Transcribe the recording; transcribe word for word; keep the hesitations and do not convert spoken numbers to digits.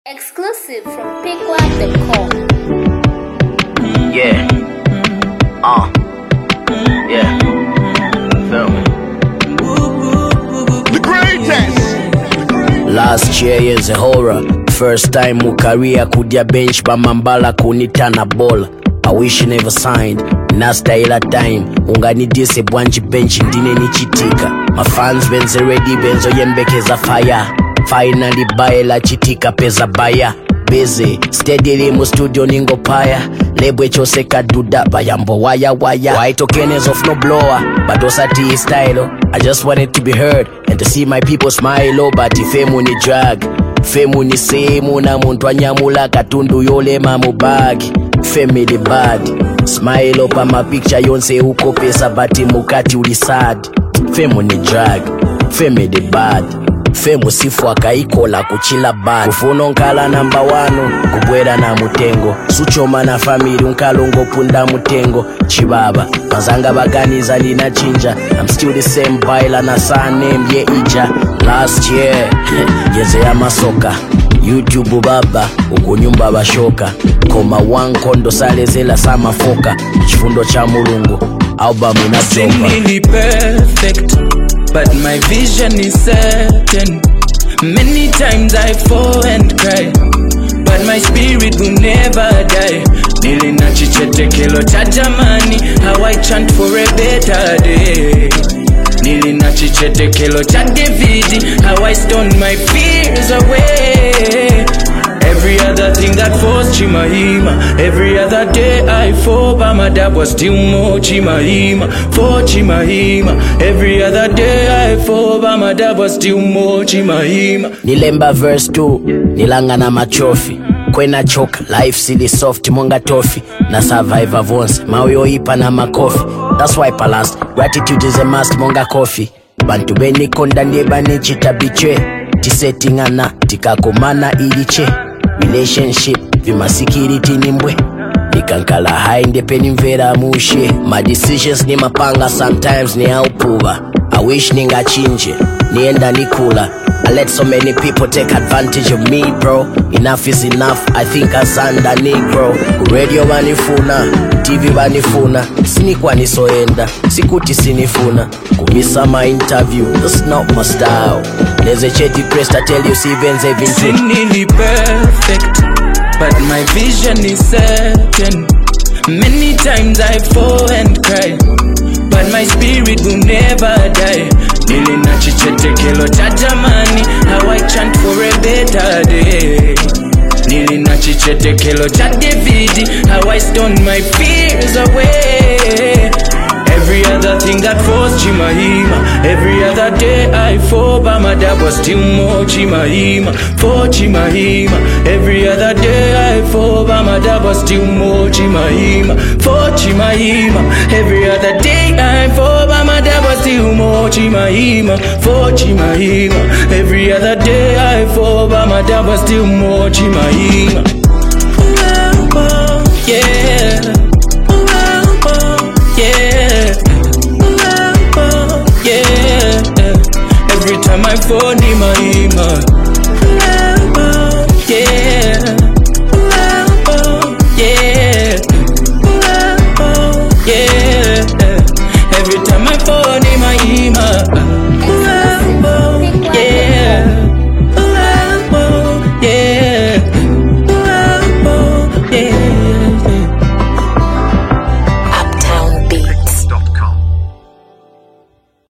Exclusive from pick one dot com. Yeah. Uh. Yeah. Feel me? The greatest. Last year is a horror. First time mu career kudia bench bamambala kunitana bola. I wish you never signed. Nasta ila time unganidise bwanji bench ndine nichitika. My fans benze ready benzo yembekeza fire. Finally baela chitika peza baya. Busy, steadily mu studio ningo paya. Lebwe chose kaduda bayambo waya waya. Why tokenes of no blower, but osati style. I just wanted to be heard and to see my people smile. Oh, but ifemu ni drag, femu ni semu na muntu anyamula katundu yole mamubagi. Family bad, smile up my picture yonse uko pesa bati mukati ulisad. Femu ni drag, family bad. Femu sifu akaikola kuchila bad. Kufuno nkala namba wano, kubwera na mutengo. Suchoma na family unkalongo punda mutengo. Chibaba, mazanga baganiza nina chinja. I'm still the same baila na saa name ye ija. Last year, yeze ya masoka. YouTube baba, ukunyumba bashoka. Koma one kondo salezela sama foka. Chifundo cha mulungu, album inajopa. Seemingly perfect, but my vision is certain. Many times I fall and cry, but my spirit will never die. Nili na chichete kilo cha jamani, how I chant for a better day. Nili na chichete kilo cha David, how I stone my fears away. Every other thing that falls Chimahima. Every other day I fall, but my dad was still more Chimahima. For Chimahima. Every other day I fall, but my dad was still more Chimahima. Nilemba verse two, nilanga na machofi. Kwena choka, life silly soft, monga toffee. Na survivor vonse, mauyo ipa na makofi. That's why palast, gratitude is a must, monga coffee. Bantu beni konda nieba nichita biche. Tisetingana, tikakomana iliche. Relationship, vima security nimbwe. Nikankala high independent vera mushe. My decisions ni mapanga, sometimes ni aupuva. I wish ninga chinje, nienda nikula. I let so many people take advantage of me, bro. Enough is enough, I think asanda negro. Radio banifuna, T V banifuna. Sinikwa nisoenda, sikuti sinifuna. Kumisa my interview, that's not my style. There's a chetty press to tell you see Ben's even true. Seemingly perfect, but my vision is certain. Many times I fall and cry, but my spirit will never die. Nili na chichete kilo cha jamani, how I chant for a better day. Nili na chichete kilo cha David, how I stone my fears away. Every other thing that falls Chimahima. Every other day I fall, but my dad was still more Chimahima. For Chimahima. Every other day I fall, but my dad was still more Chimahima. For Chimahima. Every other day I fall, but my dad was still more Chimahima. For Chimahima. Every other day I fall, but my dad was still more Chimahima. Yeah. Yeah, every time I fall, Nima, Nima.